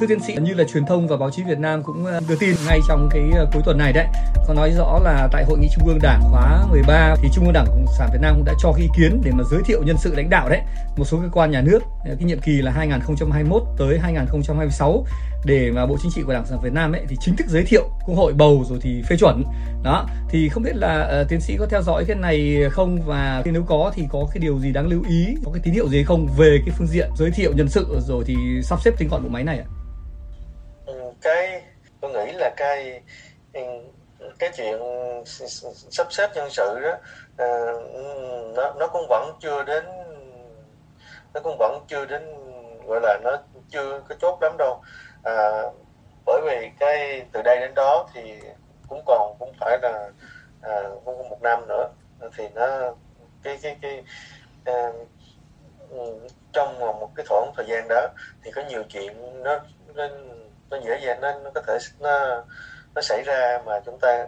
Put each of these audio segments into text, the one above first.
Thưa tiến sĩ, như là truyền thông và báo chí Việt Nam cũng đưa tin ngay trong cái cuối tuần này đấy, có nói rõ là tại Hội nghị Trung ương Đảng khóa 13 thì Trung ương Đảng Cộng sản Việt Nam cũng đã cho ý kiến để mà giới thiệu nhân sự lãnh đạo đấy, một số cơ quan nhà nước, cái nhiệm kỳ là 2021 tới 2026 để mà Bộ Chính trị của Đảng Cộng sản Việt Nam ấy thì chính thức giới thiệu, Quốc hội bầu rồi thì phê chuẩn. Đó, thì không biết là tiến sĩ có theo dõi cái này không, và nếu có thì có cái điều gì đáng lưu ý, có cái tín hiệu gì không về cái phương diện giới thiệu nhân sự rồi thì sắp xếp tinh gọn bộ máy này ạ? Tôi nghĩ là cái chuyện sắp xếp nhân sự đó nó cũng vẫn chưa đến gọi là nó chưa có chốt lắm đâu, bởi vì cái từ đây đến đó thì cũng phải là cũng một năm nữa, thì nó trong một cái khoảng thời gian đó thì có nhiều chuyện nó dễ dàng nó có thể nó xảy ra mà chúng ta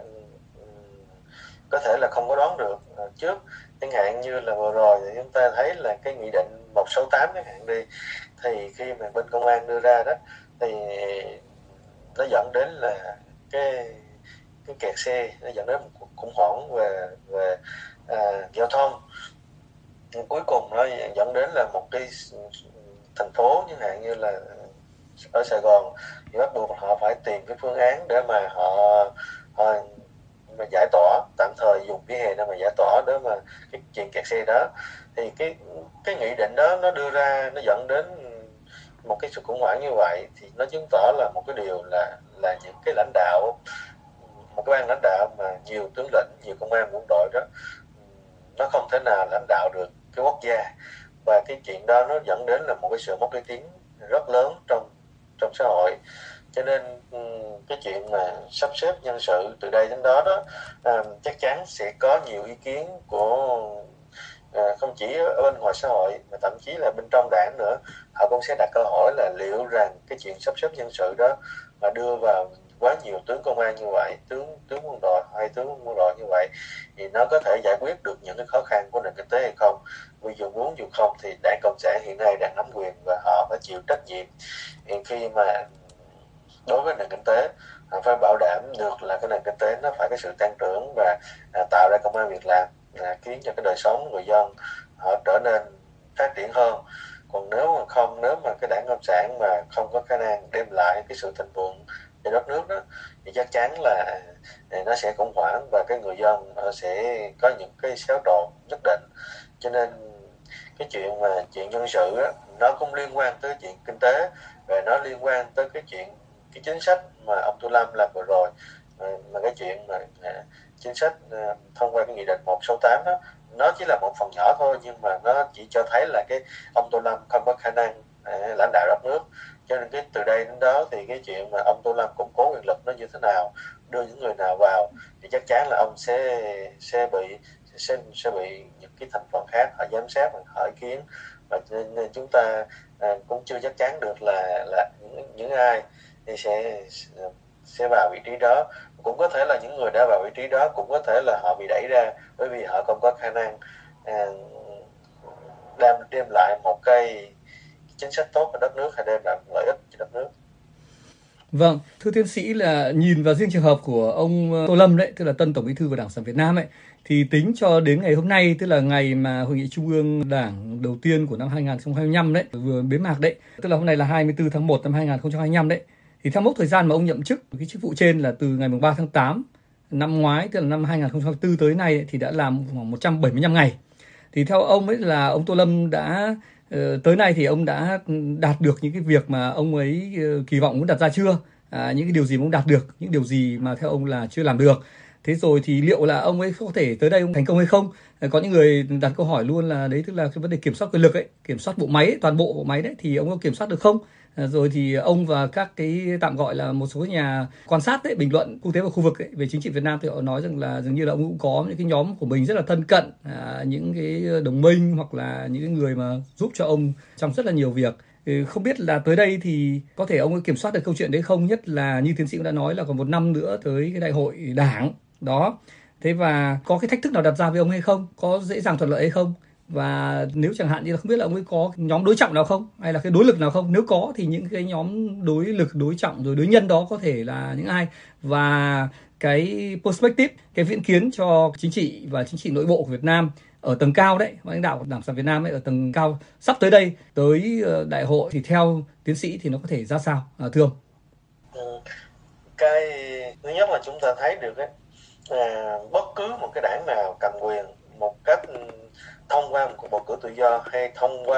có thể là không có đoán được trước. Chẳng hạn như là vừa rồi thì chúng ta thấy là cái nghị định 168 chẳng hạn đi, thì khi mà bên công an đưa ra đó thì nó dẫn đến là cái kẹt xe, nó dẫn đến một cuộc khủng hoảng về giao thông. Cuối cùng nó dẫn đến là một cái thành phố chẳng hạn như là ở Sài Gòn thì bắt buộc họ phải tìm cái phương án để mà họ mà giải tỏa, tạm thời dùng vỉa hè để mà giải tỏa để mà cái chuyện kẹt xe đó. Thì cái nghị định đó nó đưa ra, nó dẫn đến một cái sự khủng hoảng như vậy, thì nó chứng tỏ là một cái điều là những cái lãnh đạo, một cái ban lãnh đạo mà nhiều tướng lĩnh, nhiều công an quân đội đó, nó không thể nào lãnh đạo được cái quốc gia, và cái chuyện đó nó dẫn đến là một cái sự mất uy tín rất lớn trong xã hội. Cho nên cái chuyện mà sắp xếp nhân sự từ đây đến đó chắc chắn sẽ có nhiều ý kiến của không chỉ ở bên ngoài xã hội mà thậm chí là bên trong đảng nữa. Họ cũng sẽ đặt câu hỏi là liệu rằng cái chuyện sắp xếp nhân sự đó mà đưa vào quá nhiều tướng công an như vậy, tướng quân đội hay tướng quân đội như vậy, thì nó có thể giải quyết được những cái khó khăn của nền kinh tế hay không. Vì dù muốn dù không thì Đảng Cộng sản hiện nay đang nắm quyền và họ phải chịu trách nhiệm khi mà đối với nền kinh tế. Họ phải bảo đảm được là cái nền kinh tế nó phải có sự tăng trưởng và tạo ra công ăn việc làm, khiến cho cái đời sống người dân họ trở nên phát triển hơn. Còn nếu mà cái Đảng Cộng sản mà không có khả năng đem lại cái sự thịnh vượng cho đất nước đó, thì chắc chắn là nó sẽ khủng hoảng và cái người dân sẽ có những cái xáo trộn nhất định. Cho nên cái chuyện nhân sự đó, nó cũng liên quan tới chuyện kinh tế và nó liên quan tới cái chính sách mà ông Tô Lâm làm vừa rồi, mà cái chuyện mà chính sách thông qua cái nghị định 168 đó, nó chỉ là một phần nhỏ thôi, nhưng mà nó chỉ cho thấy là cái ông Tô Lâm không có khả năng lãnh đạo đất nước. Cho nên từ đây đến đó thì cái chuyện mà ông Tô Lâm củng cố quyền lực nó như thế nào, đưa những người nào vào, thì chắc chắn là ông sẽ bị những cái thành phần khác họ giám sát và họ ý kiến, và nên chúng ta cũng chưa chắc chắn được là những ai thì sẽ vào vị trí đó. Cũng có thể là những người đã vào vị trí đó cũng có thể là họ bị đẩy ra bởi vì họ không có khả năng đem lại một cái chính sách tốt cho đất nước hay đem lại lợi ích cho đất nước. Vâng, thưa tiến sĩ, là nhìn vào riêng trường hợp của ông Tô Lâm đấy, tức là tân Tổng Bí thư của Đảng Cộng sản Việt Nam ấy, thì tính cho đến ngày hôm nay, tức là ngày mà Hội nghị Trung ương Đảng đầu tiên của năm 2025 đấy, vừa bế mạc đấy, tức là hôm nay là 24 tháng 1 năm 2025 đấy, thì theo mốc thời gian mà ông nhậm chức cái chức vụ trên là từ ngày 3 tháng 8 năm ngoái, tức là năm 2024 tới nay ấy, thì đã làm khoảng 175 ngày. Thì theo ông ấy là ông Tô Lâm đã tới nay thì ông đã đạt được những cái việc mà ông ấy kỳ vọng muốn đặt ra chưa? Những cái điều gì mà ông đạt được, những điều gì mà theo ông là chưa làm được? Thế rồi thì liệu là ông ấy có thể tới đây ông thành công hay không? Có những người đặt câu hỏi luôn là đấy, tức là cái vấn đề kiểm soát quyền lực ấy, kiểm soát bộ máy ấy, toàn bộ bộ máy đấy, thì ông có kiểm soát được không? Rồi thì ông và các cái tạm gọi là một số nhà quan sát đấy, bình luận quốc tế và khu vực ấy, về chính trị Việt Nam thì họ nói rằng là dường như là ông cũng có những cái nhóm của mình rất là thân cận, những cái đồng minh hoặc là những cái người mà giúp cho ông trong rất là nhiều việc. Không biết là tới đây thì có thể ông ấy kiểm soát được câu chuyện đấy không, nhất là như tiến sĩ cũng đã nói là còn 1 năm nữa tới cái đại hội đảng đó. Thế và có cái thách thức nào đặt ra với ông hay không, có dễ dàng thuận lợi hay không, Và nếu chẳng hạn như là không biết là ông ấy có nhóm đối trọng nào không, hay là cái đối lực nào không, nếu có thì những cái nhóm đối lực, đối trọng rồi đối nhân đó có thể là những ai, và cái perspective, cái viễn kiến cho chính trị và chính trị nội bộ của Việt Nam ở tầng cao đấy, lãnh đạo của Đảng Cộng sản Việt Nam ấy ở tầng cao sắp tới đây, tới đại hội, thì theo tiến sĩ thì nó có thể ra sao, thưa ông? Cái thứ nhất là chúng ta thấy được ấy, bất cứ một cái đảng nào cầm quyền một cách thông qua một cuộc bầu cử tự do hay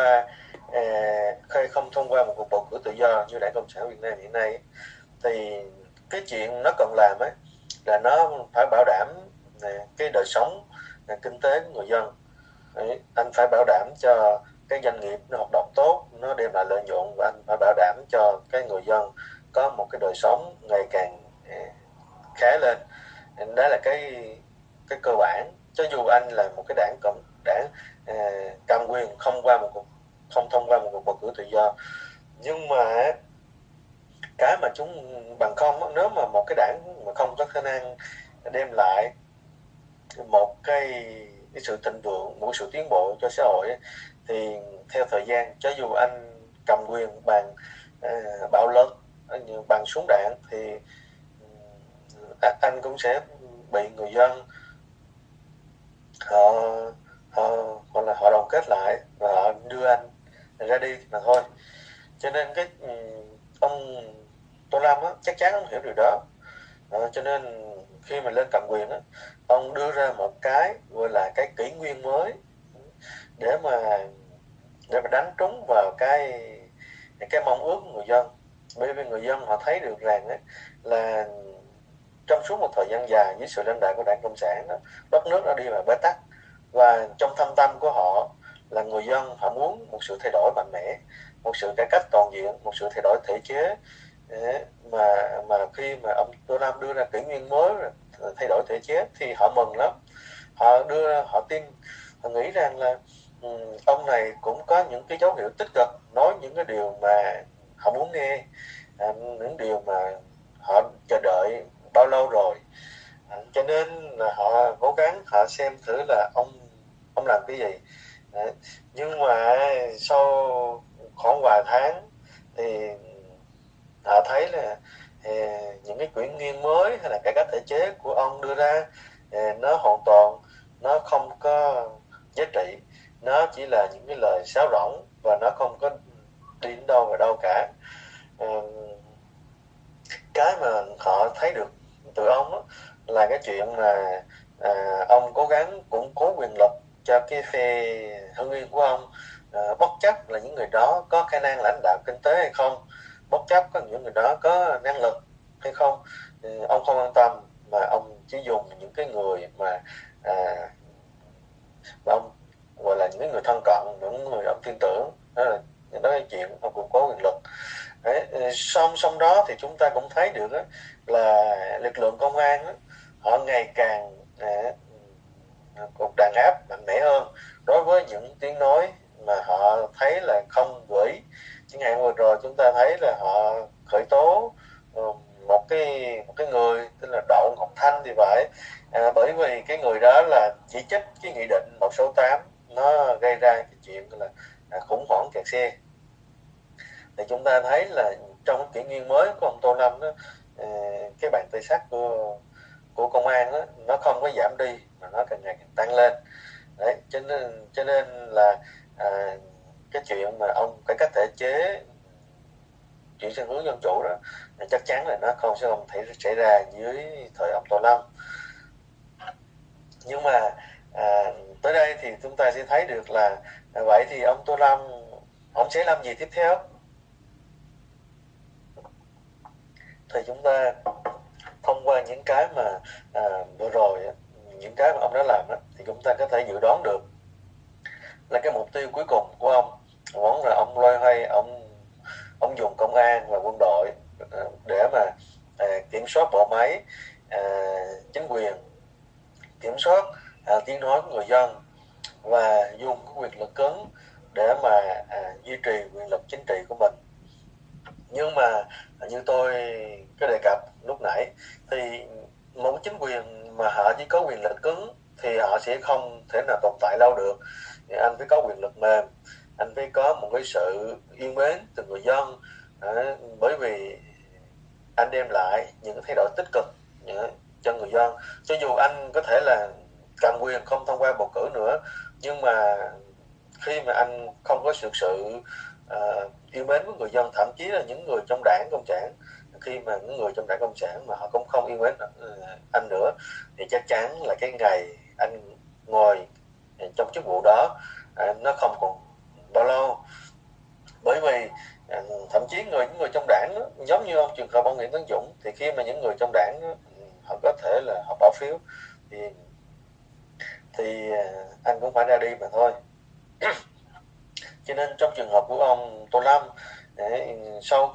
không thông qua một cuộc bầu cử tự do như Đảng Cộng sản Việt Nam hiện nay, thì cái chuyện nó cần làm ấy là nó phải bảo đảm cái đời sống kinh tế của người dân. Đấy, anh phải bảo đảm cho cái doanh nghiệp nó hoạt động tốt, nó đem lại lợi nhuận, và anh phải bảo đảm cho cái người dân có một cái đời sống ngày càng khá lên. Đó là cái cơ bản. Cho dù anh là một cái đảng cầm quyền không thông qua một cuộc bầu cử tự do, nhưng mà cái mà bằng không, nếu mà một cái đảng mà không có khả năng đem lại một cái sự thịnh vượng, một sự tiến bộ cho xã hội ấy, thì theo thời gian, cho dù anh cầm quyền bằng bạo lực, bằng súng đạn, thì anh cũng sẽ bị người dân họ họ hoặc là họ đoàn kết lại và họ đưa anh ra đi mà thôi. Cho nên ông Tô Lâm á, chắc chắn ông hiểu điều đó. Cho nên khi mà lên cầm quyền á, ông đưa ra một cái gọi là cái kỷ nguyên mới để mà đánh trúng vào cái mong ước của người dân. Bởi vì người dân họ thấy được rằng ấy, là trong suốt một thời gian dài dưới sự lãnh đạo của Đảng Cộng sản đó, đất nước đã đi vào bế tắc, và trong thâm tâm của họ là người dân họ muốn một sự thay đổi mạnh mẽ, một sự cải cách toàn diện, một sự thay đổi thể chế. Mà khi mà ông Tô Lâm đưa ra kỷ nguyên mới, thay đổi thể chế, thì họ mừng lắm. Họ tin, họ nghĩ rằng là ông này cũng có những cái dấu hiệu tích cực, nói những cái điều mà họ muốn nghe, những điều mà họ chờ đợi bao lâu rồi. Cho nên là họ cố gắng, họ xem thử là ông làm cái gì. Nhưng mà sau khoảng vài tháng thì họ thấy là những cái kỷ nguyên mới hay là cải cách thể chế của ông đưa ra nó hoàn toàn nó không có giá trị, nó chỉ là những cái lời sáo rỗng và nó không có đi đến đâu vào đâu cả. Cái mà họ thấy được từ ông đó là cái chuyện mà ông cố gắng củng cố quyền lực cho cái phe Hưng Yên của ông, bất chấp là những người đó có khả năng lãnh đạo kinh tế hay không, bất chấp có những người đó có năng lực hay không, ông không quan tâm, mà ông chỉ dùng những cái người mà ông gọi là những người thân cận, những người ông tin tưởng. Đó là chuyện ông củng cố quyền lực. Đấy, song đó thì chúng ta cũng thấy được đó, là lực lượng công an đó, họ ngày càng đàn áp mạnh mẽ hơn đối với những tiếng nói mà họ thấy là không gửi. Chẳng hạn vừa rồi chúng ta thấy là họ khởi tố một cái người tên là Đậu Ngọc Thanh thì phải, bởi vì cái người đó là chỉ trích cái nghị định 168 nó gây ra cái chuyện là khủng hoảng kẹt xe. Thì chúng ta thấy là trong cái kỷ nguyên mới của ông Tô Lâm đó, cái bàn tay sắt của công an đó, nó không có giảm đi mà nó càng ngày càng tăng lên. Đấy, cho nên là cái chuyện mà ông cải cách thể chế, chuyển sang hướng dân chủ đó, chắc chắn là nó sẽ không thể xảy ra dưới thời ông Tô Lâm. Nhưng mà tới đây thì chúng ta sẽ thấy được là vậy thì ông Tô Lâm ông sẽ làm gì tiếp theo? Thì chúng ta thông qua những cái mà vừa rồi, những cái mà ông đã làm đó, thì chúng ta có thể dự đoán được là cái mục tiêu cuối cùng của ông vẫn là ông loay hoay, ông dùng công an và quân đội để mà kiểm soát bộ máy chính quyền, kiểm soát tiếng nói của người dân, và dùng cái quyền lực cứng để mà duy trì quyền lực chính trị của mình. Nhưng mà như tôi có đề cập lúc nãy, thì một chính quyền mà họ chỉ có quyền lực cứng thì họ sẽ không thể nào tồn tại lâu được. anh phải có quyền lực mềm, anh phải có một cái sự yêu mến từ người dân, bởi vì anh đem lại những thay đổi tích cực cho người dân. Cho dù anh có thể là cầm quyền không thông qua bầu cử nữa, nhưng mà khi mà anh không có sự yêu mến với người dân, thậm chí là những người trong đảng Cộng sản, khi mà những người trong đảng Cộng sản mà họ cũng không yêu mến anh nữa, thì chắc chắn là cái ngày anh ngồi trong chức vụ đó nó không còn bao lâu. Bởi vì thậm chí những người trong đảng đó, giống như trường hợp ông Nguyễn Tấn Dũng, thì khi mà những người trong đảng đó, họ có thể là họ bỏ phiếu thì anh cũng phải ra đi mà thôi. Cho nên trong trường hợp của ông Tô Lâm, sau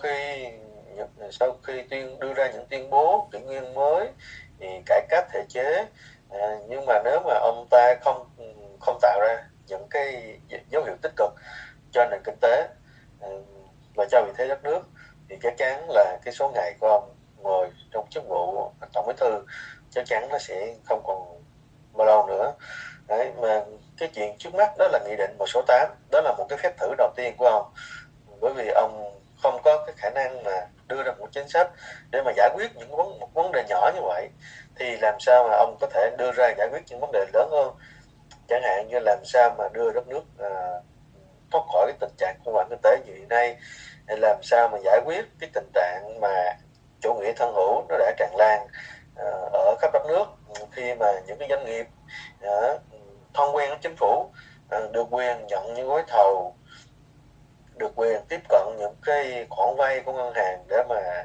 khi đưa ra những tuyên bố kỷ nguyên mới, thì cải cách thể chế, nhưng mà nếu mà ông ta không tạo ra những cái dấu hiệu tích cực cho nền kinh tế và cho vị thế đất nước, thì chắc chắn là cái số ngày của ông ngồi trong chức vụ tổng bí thư chắc chắn nó sẽ không còn bao lâu nữa. Đấy, mà cái chuyện trước mắt đó là nghị định 168, đó là một cái phép thử đầu tiên của ông, bởi vì ông không có cái khả năng mà đưa ra một chính sách để mà giải quyết những một vấn đề nhỏ như vậy, thì làm sao mà ông có thể đưa ra giải quyết những vấn đề lớn hơn, chẳng hạn như làm sao mà đưa đất nước thoát khỏi cái tình trạng khủng hoảng kinh tế như hiện nay, hay làm sao mà giải quyết cái tình trạng mà chủ nghĩa thân hữu nó đã tràn lan ở khắp đất nước, khi mà những cái doanh nghiệp thân quen với chính phủ được quyền nhận những gói thầu, được quyền tiếp cận những cái khoản vay của ngân hàng để mà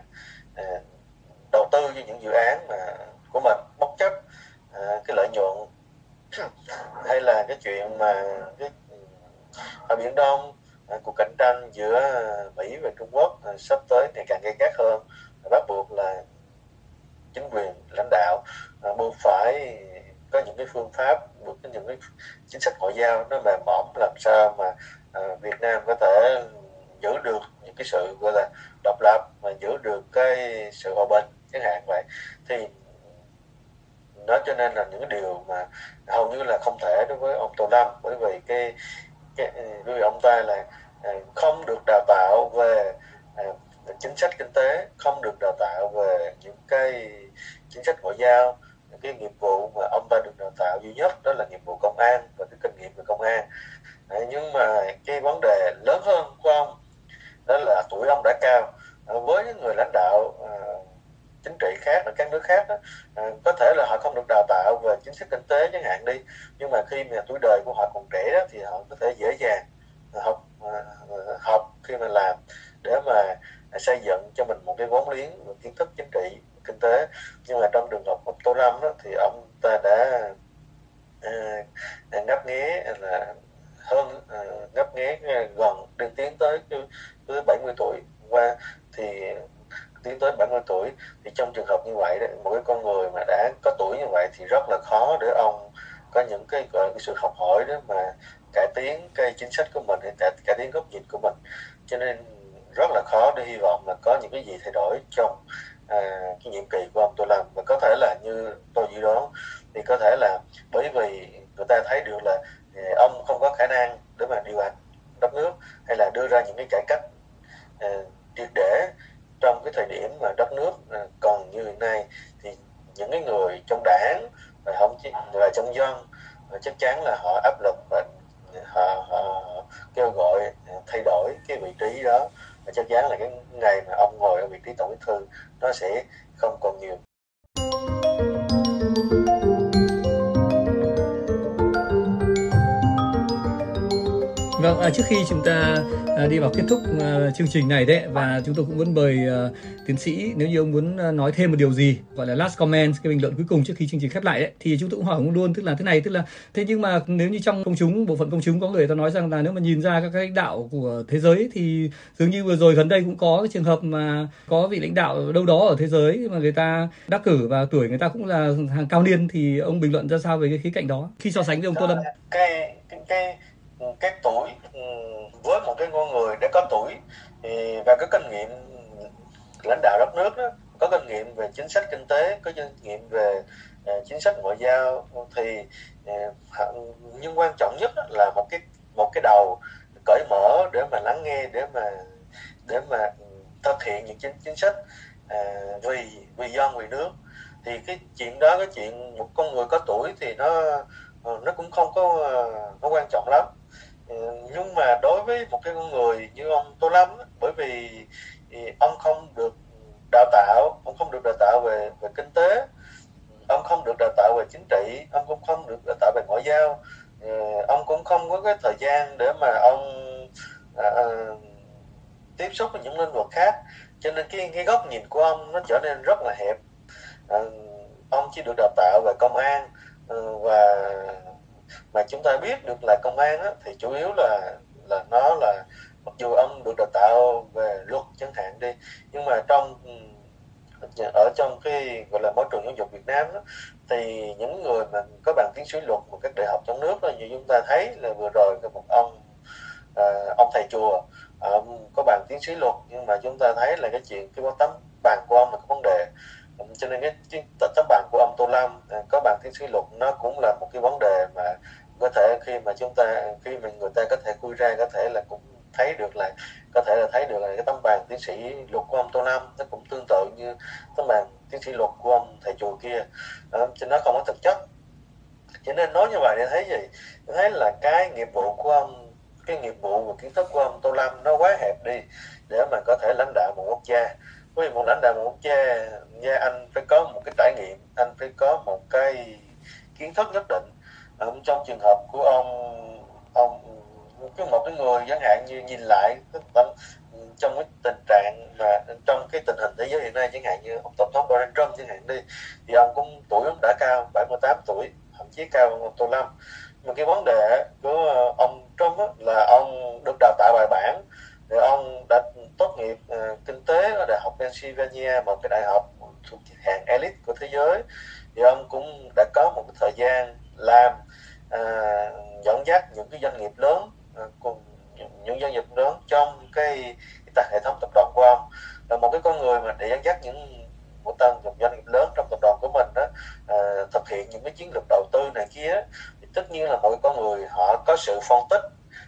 đầu tư cho những dự án của mình, bất chấp cái lợi nhuận. Hay là cái chuyện mà ở Biển Đông, cuộc cạnh tranh giữa Mỹ và Trung Quốc sắp tới ngày càng gay gắt hơn, bắt buộc là chính quyền lãnh đạo buộc phải có những cái phương pháp, buộc có những cái chính sách ngoại giao nó mềm mỏng, làm sao mà Việt Nam có thể giữ được những cái sự gọi là độc lập, mà giữ được cái sự hòa bình chẳng hạn vậy. Thì đó, cho nên là những cái điều mà hầu như là không thể đối với ông Tô Lâm, bởi vì bởi vì ông ta là không được đào tạo về chính sách kinh tế, không được đào tạo về những cái chính sách ngoại giao. Cái nghiệp vụ mà ông ta được đào tạo duy nhất đó là nghiệp vụ công an và cái kinh nghiệm về công an. Nhưng mà cái vấn đề lớn hơn của ông đó là tuổi ông đã cao. Với những người lãnh đạo chính trị khác ở các nước khác đó, có thể là họ không được đào tạo về chính sách kinh tế chẳng hạn đi, nhưng mà khi mà tuổi đời của họ còn trẻ đó, thì họ có thể dễ dàng học khi mà làm, để mà xây dựng cho mình một cái vốn liếng về kiến thức chính trị kinh tế. Nhưng mà trong trường hợp của Tô Lâm đó, thì ông ta đã ngấp nghé là ngấp nghé gần đang tiến tới 70 tuổi qua, thì tiến tới 70 tuổi thì trong trường hợp như vậy đó, một cái con người mà đã có tuổi như vậy thì rất là khó để ông có những cái gọi cái sự học hỏi đó mà cải tiến cái chính sách của mình, cải tiến góc nhìn của mình. Cho nên rất là khó để hy vọng là có những cái gì thay đổi trong cái nhiệm kỳ của ông Tô Lâm. Và có thể là như tôi dự đoán thì có thể là bởi vì người ta thấy được là ông không có khả năng để mà điều hành đất nước, hay là đưa ra những cái cải cách triệt để trong cái thời điểm mà đất nước còn như hiện nay, thì những cái người trong đảng và trong dân chắc chắn là họ áp lực và họ kêu gọi thay đổi cái vị trí đó, và chắc chắn là cái ngày mà ông ngồi ở vị trí tổng bí thư nó sẽ không còn nhiều. Vâng, trước khi chúng ta đi vào kết thúc chương trình này đấy, và chúng tôi cũng muốn mời tiến sĩ, nếu như ông muốn nói thêm một điều gì, gọi là last comment, cái bình luận cuối cùng trước khi chương trình khép lại đấy, thì chúng tôi cũng hỏi ông luôn, tức là thế nhưng mà nếu như trong công chúng, bộ phận công chúng có người ta nói rằng là nếu mà nhìn ra các lãnh đạo của thế giới thì dường như vừa rồi gần đây cũng có cái trường hợp mà có vị lãnh đạo đâu đó ở thế giới mà người ta đắc cử và tuổi người ta cũng là hàng cao niên, thì ông bình luận ra sao về cái khía cạnh đó khi so sánh với ông Tô Lâm? Cái tuổi với một cái con người đã có tuổi và có kinh nghiệm lãnh đạo đất nước đó, có kinh nghiệm về chính sách kinh tế, có kinh nghiệm về chính sách ngoại giao, thì nhưng quan trọng nhất là một một cái đầu cởi mở để mà lắng nghe, để mà thực hiện những chính sách vì dân vì nước. Thì cái chuyện đó, cái chuyện một con người có tuổi thì nó cũng không có nó quan trọng lắm. Nhưng mà đối với một cái con người như ông Tô Lâm, bởi vì ông không được đào tạo về kinh tế, ông không được đào tạo về chính trị, ông cũng không được đào tạo về ngoại giao, ông cũng không có cái thời gian để mà ông à, tiếp xúc với những lĩnh vực khác, cho nên cái góc nhìn của ông nó trở nên rất là hẹp. à, ông chỉ được đào tạo về công an, và mà chúng ta biết được là công an á, thì chủ yếu là mặc dù ông được đào tạo về luật chẳng hạn đi, nhưng mà ở trong cái gọi là môi trường giáo dục Việt Nam đó, thì những người mà có bằng tiến sĩ luật của các đại học trong nước đó, như chúng ta thấy là vừa rồi có một ông thầy chùa có bằng tiến sĩ luật, nhưng mà chúng ta thấy là cái tấm bằng của ông là có vấn đề. Cho nên cái tấm bằng của ông Tô Lâm có bằng tiến sĩ luật nó cũng là một cái vấn đề mà có thể khi mà người ta có thể khui ra, có thể là cũng thấy được là cái tấm bằng tiến sĩ luật của ông Tô Lâm nó cũng tương tự như tấm bằng tiến sĩ luật của ông thầy chùa kia, cho nó không có thực chất. Cho nên nói như vậy để thấy gì, để thấy là cái nghiệp vụ và kiến thức của ông Tô Lâm nó quá hẹp đi để mà có thể lãnh đạo một quốc gia. Bởi vì một lãnh đạo một quốc gia anh phải có một cái trải nghiệm, anh phải có một cái kiến thức nhất định. Trong trường hợp của ông một cái người chẳng hạn như nhìn lại trong cái tình trạng mà trong cái tình hình thế giới hiện nay, chẳng hạn như ông tổng thống Donald Trump chẳng hạn đi, thì ông cũng tuổi ông đã cao 78 tuổi, thậm chí cao hơn ông Tô Lâm. Mà cái vấn đề của ông Trump là ông được đào tạo bài bản, rồi ông đã tốt nghiệp kinh tế ở đại học Pennsylvania, một cái đại học thuộc hạng elite của thế giới. Thì ông cũng đã có một cái thời gian làm dẫn dắt những cái doanh nghiệp lớn, cùng những doanh nghiệp lớn trong cái hệ thống tập đoàn của ông, là một cái con người mà để dẫn dắt một doanh nghiệp lớn trong tập đoàn của mình đó, thực hiện những cái chiến lược đầu tư này kia. Thì tất nhiên là mỗi con người họ có sự phân tích,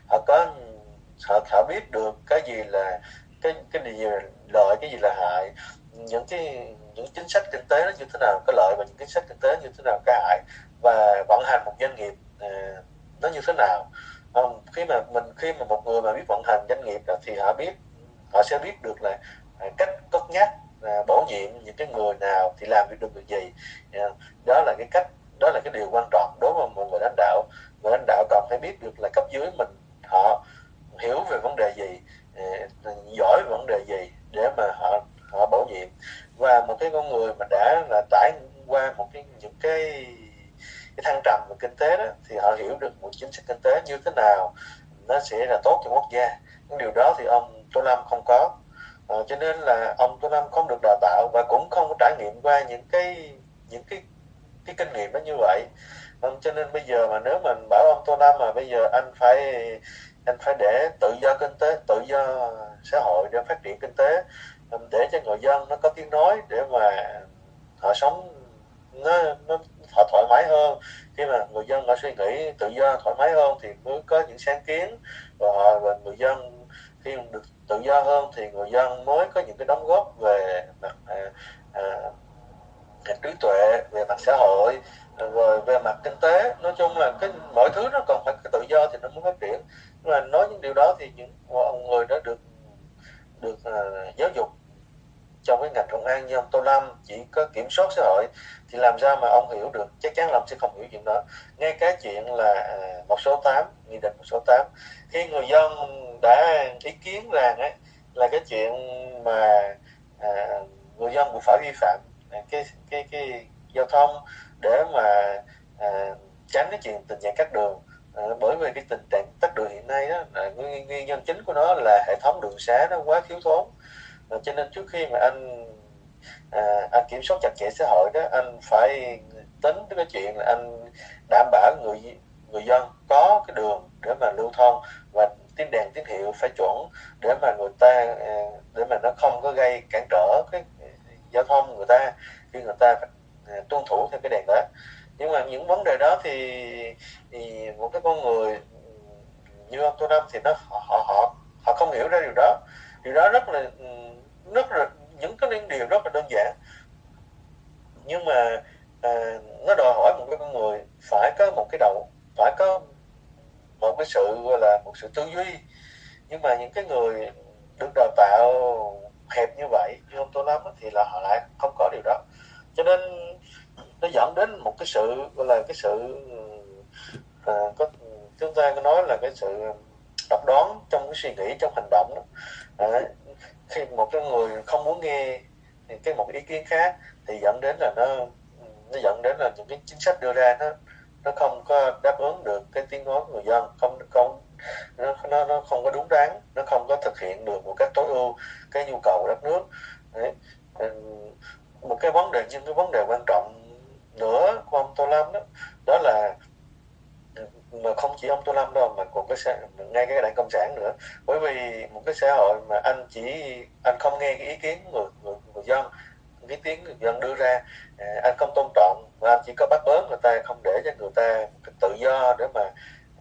họ biết được cái gì là cái gì là lợi, cái gì là hại, những chính sách kinh tế nó như thế nào có lợi, và những chính sách kinh tế như thế nào có hại, và vận hành một doanh nghiệp nó như thế nào. Khi mà một người mà biết vận hành doanh nghiệp thì họ sẽ biết được là cách cất nhắc, bổ nhiệm những cái người nào thì làm được việc gì. Đó là cái điều quan trọng đối với một người lãnh đạo. Người lãnh đạo cần phải biết được là cấp dưới mình họ hiểu về vấn đề gì, giỏi về vấn đề gì để mà họ bổ nhiệm. Và một cái con người mà đã là trải qua những cái thăng trầm về kinh tế đó, thì họ hiểu được một chính sách kinh tế như thế nào nó sẽ là tốt cho quốc gia. Những điều đó thì ông Tô Lâm không có. Cho nên là ông Tô Lâm không được đào tạo và cũng không có trải nghiệm qua những cái kinh nghiệm đó như vậy. Cho nên bây giờ mà nếu mình bảo ông Tô Lâm mà bây giờ anh phải để tự do kinh tế, tự do xã hội để phát triển kinh tế, để cho người dân nó có tiếng nói, để mà họ sống họ thoải mái hơn. Khi mà người dân họ suy nghĩ tự do thoải mái hơn thì mới có những sáng kiến, và người dân khi được tự do hơn thì người dân mới có những cái đóng góp về mặt trí tuệ, về mặt xã hội, rồi về mặt kinh tế. Nói chung là mọi thứ nó còn phải tự do thì nó mới phát triển. Nhưng mà nói những điều đó thì những người đã được giáo dục trong cái ngành công an như ông Tô Lâm chỉ có kiểm soát xã hội thì làm sao mà ông hiểu được, chắc chắn là ông sẽ không hiểu chuyện đó. Ngay cái chuyện là nghị định 168, khi người dân đã ý kiến rằng ấy, là cái chuyện mà người dân buộc phải vi phạm cái giao thông để mà tránh cái chuyện tình trạng cắt đường. Bởi vì cái tình trạng tắc đường hiện nay đó, là nguyên nhân chính của nó là hệ thống đường xá nó quá thiếu thốn. Cho nên trước khi mà anh kiểm soát chặt chẽ xã hội đó, anh phải tính tới cái chuyện là anh đảm bảo người dân có cái đường để mà lưu thông, và đèn tín hiệu phải chuẩn để mà để mà nó không có gây cản trở cái giao thông người ta khi người ta tuân thủ theo cái đèn đó. Nhưng mà những vấn đề đó thì một cái con người như ông Tô Lâm thì họ không hiểu ra điều đó rất là những cái điều rất là đơn giản, nhưng mà nó đòi hỏi một cái con người phải có một cái đầu, phải có một cái sự gọi là một sự tư duy. Nhưng mà những cái người được đào tạo hẹp như vậy như ông Tô Lâm thì là họ lại không có điều đó, cho nên nó dẫn đến một cái sự gọi là cái sự có, chúng ta có nói là cái sự độc đoán trong cái suy nghĩ, trong hành động đó. Khi một cái người không muốn nghe thì một ý kiến khác thì dẫn đến là nó dẫn đến là những cái chính sách đưa ra nó không có đáp ứng được cái tiếng nói của người dân, không nó không có đúng đắn, nó không có thực hiện được một cách tối ưu cái nhu cầu của đất nước. Đấy. Một cái vấn đề, nhưng cái vấn đề quan trọng nữa của ông Tô Lâm đó, đó là mà không chỉ ông Tô Lâm đâu mà còn ngay cái đảng Cộng sản nữa. Bởi vì một cái xã hội mà anh không nghe cái ý kiến của người dân, cái tiếng người dân đưa ra, anh không tôn trọng và anh chỉ có bắt bớ người ta, không để cho người ta cái tự do để mà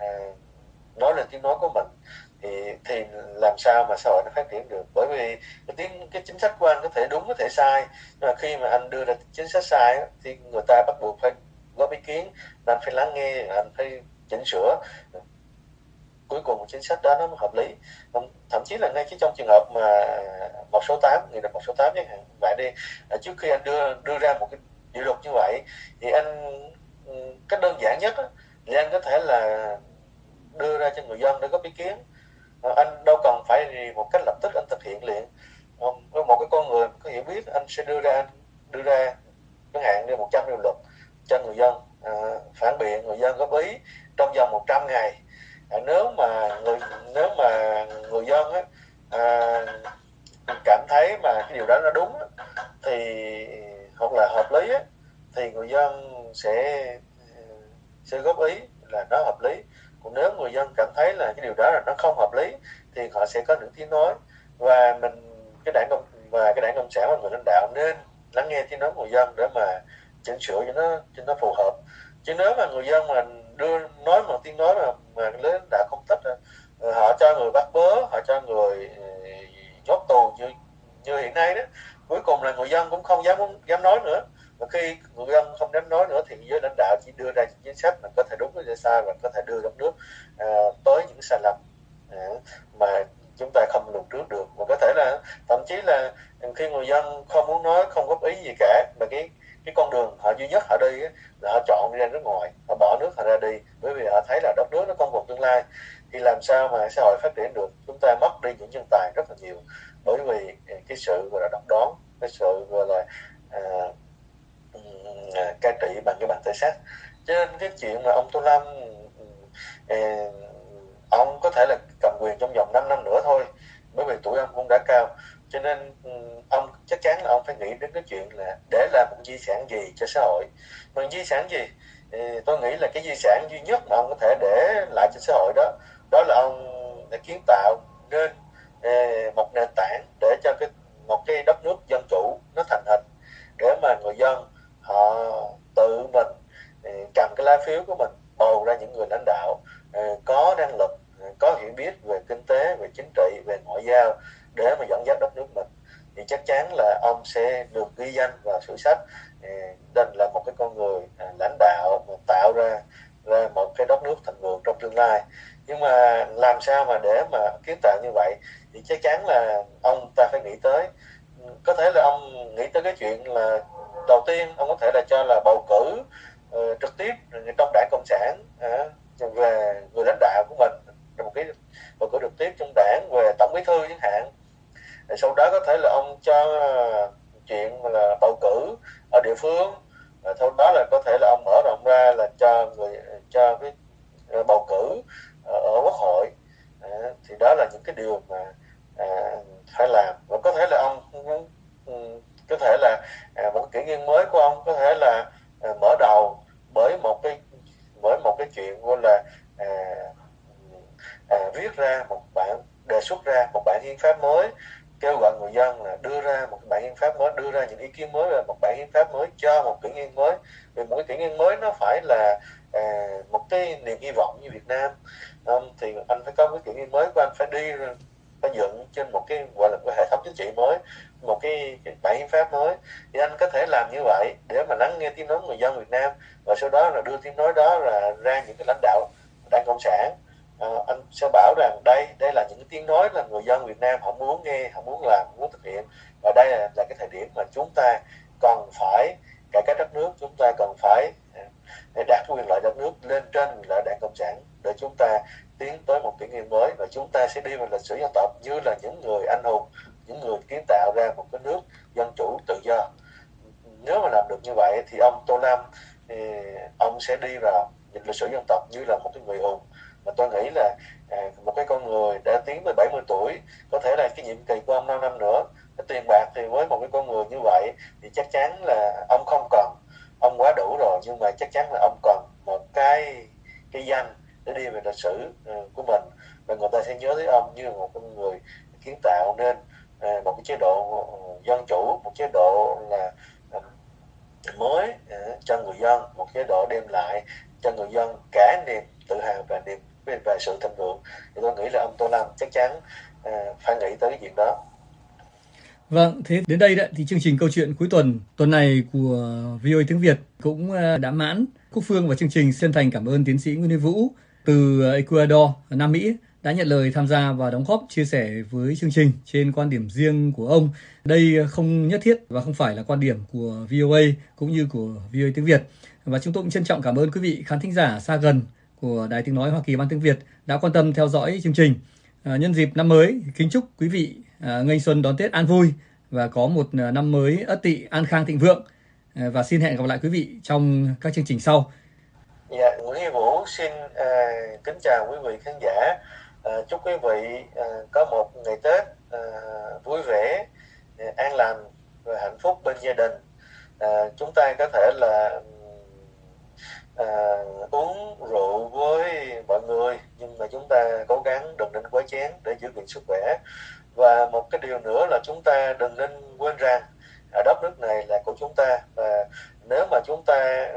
nói lên tiếng nói của mình, thì làm sao mà xã hội nó phát triển được? Bởi vì cái chính sách của anh có thể đúng có thể sai, nhưng mà khi mà anh đưa ra chính sách sai thì người ta bắt buộc phải góp ý kiến, anh phải lắng nghe, anh phải chỉnh sửa, cuối cùng chính sách đó nó mới hợp lý. Thậm chí là ngay cái trong trường hợp mà nghị định 168 chẳng hạn vậy đi, trước khi anh đưa ra một cái điều luật như vậy thì cách đơn giản nhất thì anh có thể là đưa ra cho người dân để góp ý kiến. Anh đâu cần phải một cách lập tức anh thực hiện liền. Với một cái con người có hiểu biết, anh sẽ đưa ra chẳng hạn như 100 điều luật cho người dân phản biện, người dân góp ý trong vòng 100 ngày. Nếu mà người dân cảm thấy mà cái điều đó nó đúng thì hoặc là hợp lý thì người dân sẽ góp ý là nó hợp lý. Còn nếu người dân cảm thấy là cái điều đó là nó không hợp lý thì họ sẽ có những tiếng nói, và cái đảng Cộng sản và người lãnh đạo nên lắng nghe tiếng nói của người dân để mà chỉnh sửa cho nó phù hợp. Chứ nếu mà người dân mà nói một tiếng nói mà lãnh đạo không thích, họ cho người bắt bớ, họ cho người nhốt tù như hiện nay đó, cuối cùng là người dân cũng không dám nói nữa. Và khi người dân không dám nói nữa thì giới lãnh đạo chỉ đưa ra những chính sách mà có thể đúng có thể sai, và có thể đưa đất nước tới những sai lầm mà chúng ta không lường trước được. Và có thể là thậm chí là khi người dân không muốn nói, không góp ý gì cả, mà cái con đường họ duy nhất họ đi là họ chọn đi ra nước ngoài, họ bỏ nước họ ra đi, bởi vì họ thấy là đất nước nó không còn tương lai. Thì làm sao mà xã hội phát triển được? Chúng ta mất đi những nhân tài rất là nhiều, bởi vì cái sự gọi là độc đoán, cái sự gọi là cai trị bằng cái bàn tay sắt. Cho nên cái chuyện mà ông Tô Lâm ông có thể là cầm quyền trong vòng 5 năm nữa thôi, bởi vì tuổi ông cũng đã cao, cho nên ông chắc chắn là ông phải nghĩ đến cái chuyện là để làm một di sản gì cho xã hội. Mà di sản gì? Tôi nghĩ là cái di sản duy nhất mà ông có thể để lại cho xã hội đó, đó là ông đã kiến tạo nên một nền tảng để cho một cái đất nước dân chủ nó thành hình, để mà người dân họ tự mình cầm cái lá phiếu của mình bầu ra những người lãnh đạo có năng lực, có hiểu biết về kinh tế, về chính trị, về ngoại giao để mà dẫn dắt đất nước mình, thì chắc chắn là ông sẽ được ghi danh vào sử sách nên là một cái con người lãnh đạo mà tạo ra một cái đất nước thịnh vượng trong tương lai. Nhưng mà làm sao mà để mà kiến tạo như vậy thì chắc chắn là ông ta phải nghĩ tới, có thể là ông nghĩ tới cái chuyện là đầu tiên ông có thể là cho là bầu cử trực tiếp trong đảng Cộng sản về người lãnh đạo của mình, một cái bầu cử trực tiếp trong đảng về tổng bí thư chẳng hạn. Sau đó có thể là ông cho chuyện là bầu cử ở địa phương, sau đó là có thể là ông mở rộng ra là cho cái bầu cử ở quốc hội. Thì đó là những cái điều mà phải làm. Và có thể là ông có thể là một cái kỷ nguyên mới của ông có thể là mở đầu bởi một cái chuyện gọi là viết ra một bản, đề xuất ra một bản hiến pháp mới kêu gọi người dân là đưa ra một bản hiến pháp mới, đưa ra những ý kiến mới về một bản hiến pháp mới cho một kỷ nguyên mới. Vì một cái kỷ nguyên mới nó phải là một cái niềm hy vọng như Việt Nam, thì anh phải có cái kỷ nguyên mới của anh, phải dựng trên một cái gọi là một cái hệ thống chính trị mới, một cái bản hiến pháp mới. Thì anh có thể làm như vậy để mà lắng nghe tiếng nói người dân Việt Nam, và sau đó là đưa tiếng nói đó là ra những cái lãnh đạo Đảng Cộng sản. Anh sẽ bảo rằng đây là những tiếng nói là người dân Việt Nam họ muốn nghe, họ muốn làm, muốn thực hiện, và đây là cái thời điểm mà chúng ta cần phải cải cách đất nước, chúng ta cần phải đặt quyền lợi đất nước lên trên quyền lợi Đảng Cộng sản để chúng ta tiến tới một kỷ nguyên mới, và chúng ta sẽ đi vào lịch sử dân tộc như là những người anh hùng, những người kiến tạo ra một cái nước dân chủ tự do. Nếu mà làm được như vậy thì ông Tô Lâm ông sẽ đi vào lịch sử dân tộc như là một cái người hùng. Mà tôi nghĩ là một cái con người đã tiến tới 70 tuổi, có thể là cái nhiệm kỳ của ông 5 năm nữa, cái tiền bạc thì với một cái con người như vậy thì chắc chắn là ông không cần, ông quá đủ rồi, nhưng mà chắc chắn là ông cần một cái danh để đi về lịch sử của mình, và người ta sẽ nhớ tới ông như một con người kiến tạo nên một cái chế độ dân chủ, một chế độ là mới cho người dân, một chế độ đem lại cho người dân cả niềm tự hào và niềm về sự thịnh vượng. Thì tôi nghĩ là ông Tô Lâm chắc chắn phải nghĩ tới cái chuyện đó. Vâng, thế đến đây thì chương trình Câu chuyện cuối tuần này của VOA tiếng Việt cũng đã mãn. Cúc Phương và chương trình chân thành cảm ơn tiến sĩ Nguyễn Huy Vũ từ Ecuador, Nam Mỹ đã nhận lời tham gia và đóng góp chia sẻ với chương trình trên quan điểm riêng của ông. Đây không nhất thiết và không phải là quan điểm của VOA cũng như của VOA tiếng Việt. Và chúng tôi cũng trân trọng cảm ơn quý vị khán thính giả xa gần của Đài Tiếng Nói Hoa Kỳ Ban Tiếng Việt đã quan tâm theo dõi chương trình. Nhân dịp năm mới, kính chúc quý vị nghênh xuân đón Tết an vui và có một năm mới Ất Tỵ an khang thịnh vượng. Và xin hẹn gặp lại quý vị trong các chương trình sau. Dạ, Nguyễn Huy Vũ xin kính chào quý vị khán giả. Chúc quý vị có một ngày Tết vui vẻ, an lành và hạnh phúc bên gia đình. Chúng ta có thể là uống rượu với mọi người, nhưng mà chúng ta cố gắng đừng nên quá chén để giữ gìn sức khỏe. Và một cái điều nữa là chúng ta đừng nên quên rằng đất nước này là của chúng ta, và nếu mà chúng ta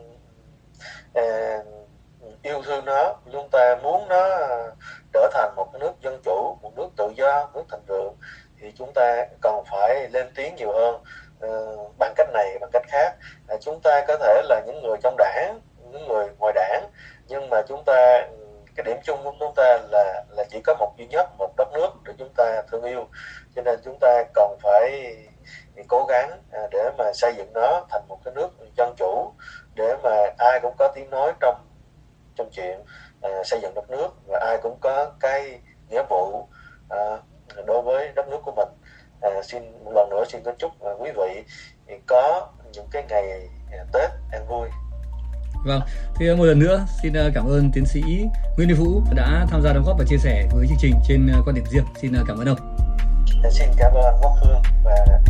yêu thương nó, chúng ta muốn nó trở thành một cái nước dân chủ, một nước tự do, nước thịnh vượng, thì chúng ta cần phải lên tiếng nhiều hơn bằng cách này, bằng cách khác. Chúng ta có thể là những người trong đảng, những người ngoài đảng, nhưng mà chúng ta, cái điểm chung của chúng ta là chỉ có một duy nhất, một đất nước để chúng ta thương yêu, cho nên chúng ta cần phải cố gắng để mà xây dựng nó thành một cái nước dân chủ, để mà ai cũng có tiếng nói trong chuyện xây dựng đất nước, và ai cũng có cái nghĩa vụ đối với đất nước của mình. Xin một lần nữa xin kính chúc quý vị có những cái ngày Tết an vui. Vâng, thì một lần nữa xin cảm ơn tiến sĩ Nguyễn Huy Vũ đã tham gia đóng góp và chia sẻ với chương trình trên quan điểm riêng. Xin cảm ơn ông. Xin cảm ơn Quốc Phương và